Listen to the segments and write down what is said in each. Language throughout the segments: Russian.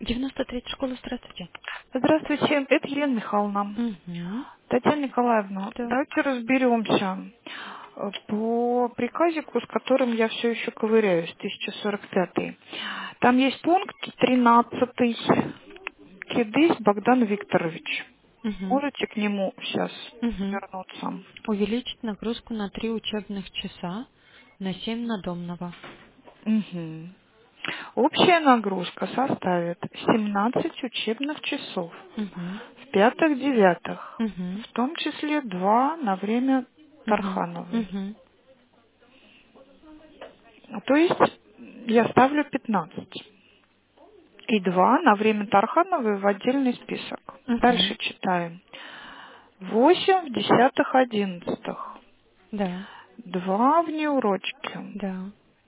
93-я школа, здравствуйте. Здравствуйте, это Елена Михайловна. Угу. Татьяна Николаевна, Да. давайте разберемся по приказику, с которым я все еще ковыряюсь, 1045. Там есть пункт 13. Кидысь Богдан Викторович. Угу. Можете к нему сейчас Угу. вернуться? Увеличить нагрузку на 3 учебных часа на 7 надомного. Мгм. Общая нагрузка составит 17 учебных часов. Угу. В пятых-девятых, Угу. в том числе 2 на время Угу. Тархановой. Угу. То есть я ставлю 15. И 2 на время Тархановой в отдельный список. Угу. Дальше читаем. 8 в десятых-одиннадцатых. Да. 2 внеурочки. Да.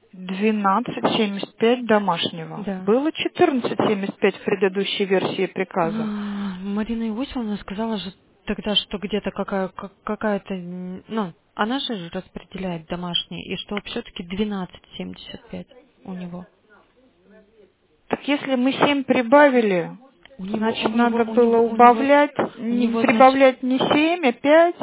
12,75 домашнего. Да. Было 14,75 в предыдущей версии приказа. Марина Иосифовна сказала же тогда, что где-то какая-то, ну, она же распределяет домашние, и что все-таки 12,75 у него. Так если мы 7 прибавили, У него, у значит него, надо у было него, у него, убавлять, у него, значит, прибавлять не 7, а 5.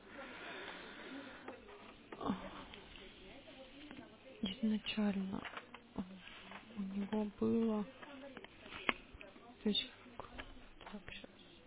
изначально у него было, то есть, так, щас.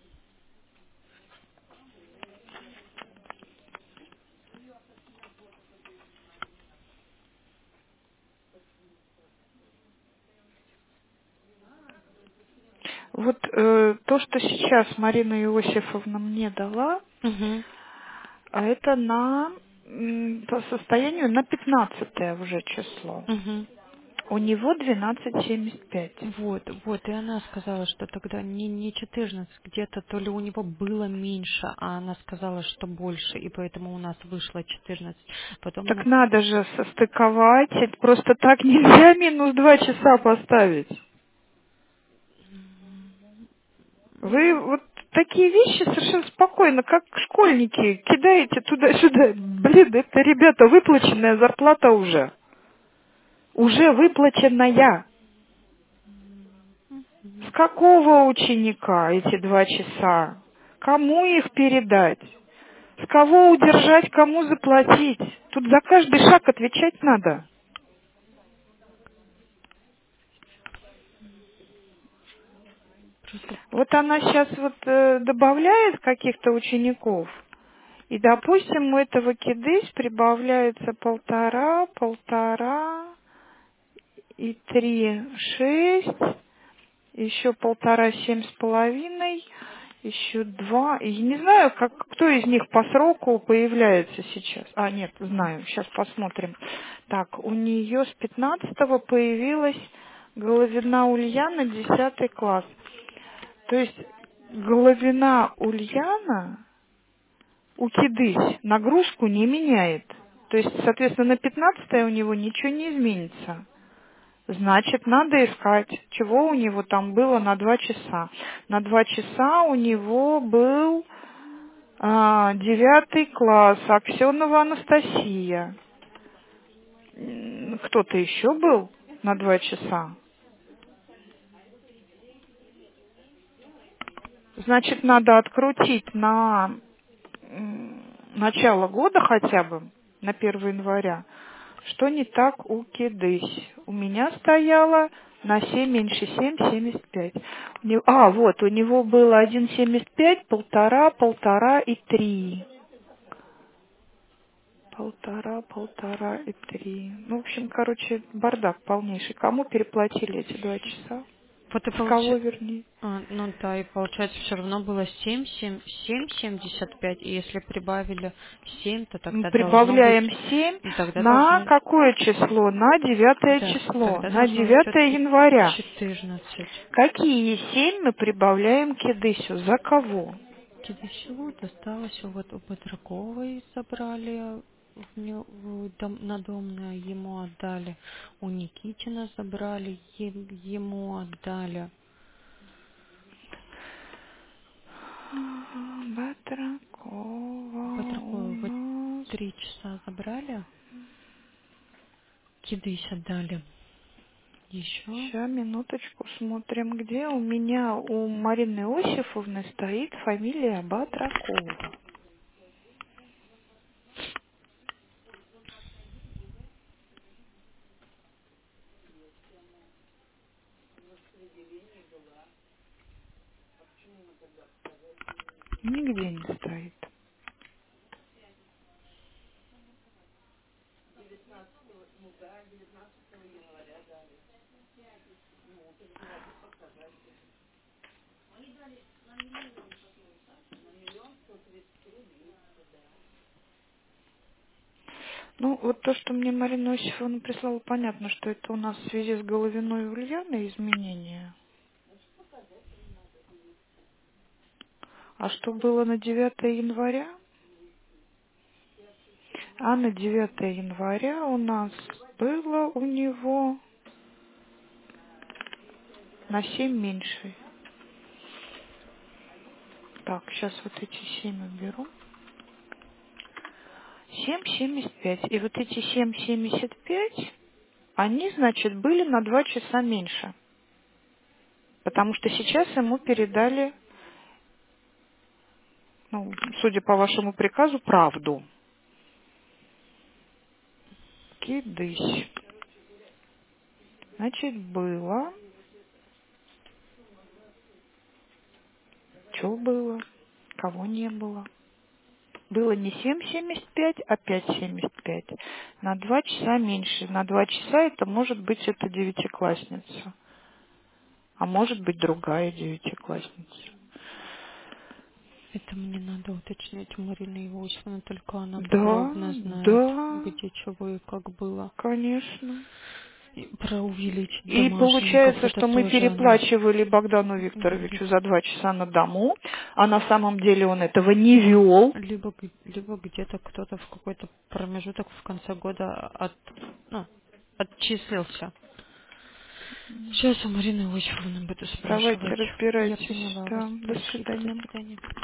Вот то, что сейчас Марина Иосифовна мне дала, Мгм. а это по состоянию на 15 уже число. Мгм. У него 12,75. Вот, и она сказала, что тогда не 14, где-то то ли у него было меньше, а она сказала, что больше, и поэтому у нас вышло 14. Потом Так она... надо же состыковать. Это просто так нельзя минус 2 часа поставить. Вы вот такие вещи совершенно спокойно, как школьники, кидаете туда-сюда. Блин, это, ребята, выплаченная зарплата уже. Уже выплаченная. С какого ученика эти 2 часа? Кому их передать? С кого удержать, кому заплатить? Тут за каждый шаг отвечать надо. Просто... Вот она сейчас вот добавляет каких-то учеников, и, допустим, у этого кидысь прибавляется полтора и 3 6, еще полтора 7,5, еще 2. И не знаю, кто из них по сроку появляется сейчас. А, нет, знаю, сейчас посмотрим. Так, у нее с 15-го появилась Головина Ульяна, 10 класс. То есть Головина Ульяна у кидысь нагрузку не меняет. То есть, соответственно, на 15 у него ничего не изменится. Значит, надо искать, чего у него там было на 2 часа. На 2 часа у него был 9 класс, Аксенова Анастасия. Кто-то еще был на 2 часа? Значит, надо открутить на начало года хотя бы, на 1 января, что не так у кидысь. У меня стояло на 7 меньше 7, 75. Вот, у него было 1,75, полтора и 3. Полтора и 3. Ну, в общем, короче, бардак полнейший. Кому переплатили эти 2 часа? Вот и С кого, получается... вернее? ну да, и получается все равно было 7,75, и если прибавили 7, то Мы тогда должно быть... прибавляем 7 Тогда на должно... какое число? На 9 Да, число, тогда на должно быть 9 все-таки января. 14. Какие 7 мы прибавляем к Эдысю? За кого? Всего досталось вот у Петраковой забрали на домное, ему отдали. У Никитина забрали, ему отдали. У Батракова Петраковой у вот нас. 3 часа забрали, кидысь отдали. Еще. Сейчас, минуточку, смотрим, где у меня, у Марины Иосифовны стоит фамилия Батракова. Нигде не стоит. Ну, вот то, что мне Марина Иосифовна прислала, понятно, что это у нас в связи с Головиной и Ульяной изменения. А что было на 9 января? А на 9 января у нас было у него на 7 меньше. Так, сейчас вот эти 7 уберу. 7,75. И вот эти 7,75, они, значит, были на 2 часа меньше. Потому что сейчас ему передали, ну, судя по вашему приказу, правду. Кидысь. Значит, было. Что было? Кого не было? Было не 7,75, а 5,75. На 2 часа меньше. На 2 часа это может быть это девятиклассница. А может быть другая девятиклассница. Это мне надо уточнить у Марины Иосифовны, только она Да, подробно знает, да, где чего и как было. конечно. И про увеличить И домашников получается, это что мы тоже она. переплачивали Богдану Викторовичу за 2 часа на дому, а на самом деле он этого не вел. Либо где-то кто-то в какой-то промежуток в конце года ну, отчислился. Сейчас у Марины Иосифовны буду Давайте спрашивать. Я разбирайтесь. поняла вас. Да, до Спасибо. До свидания. свидания.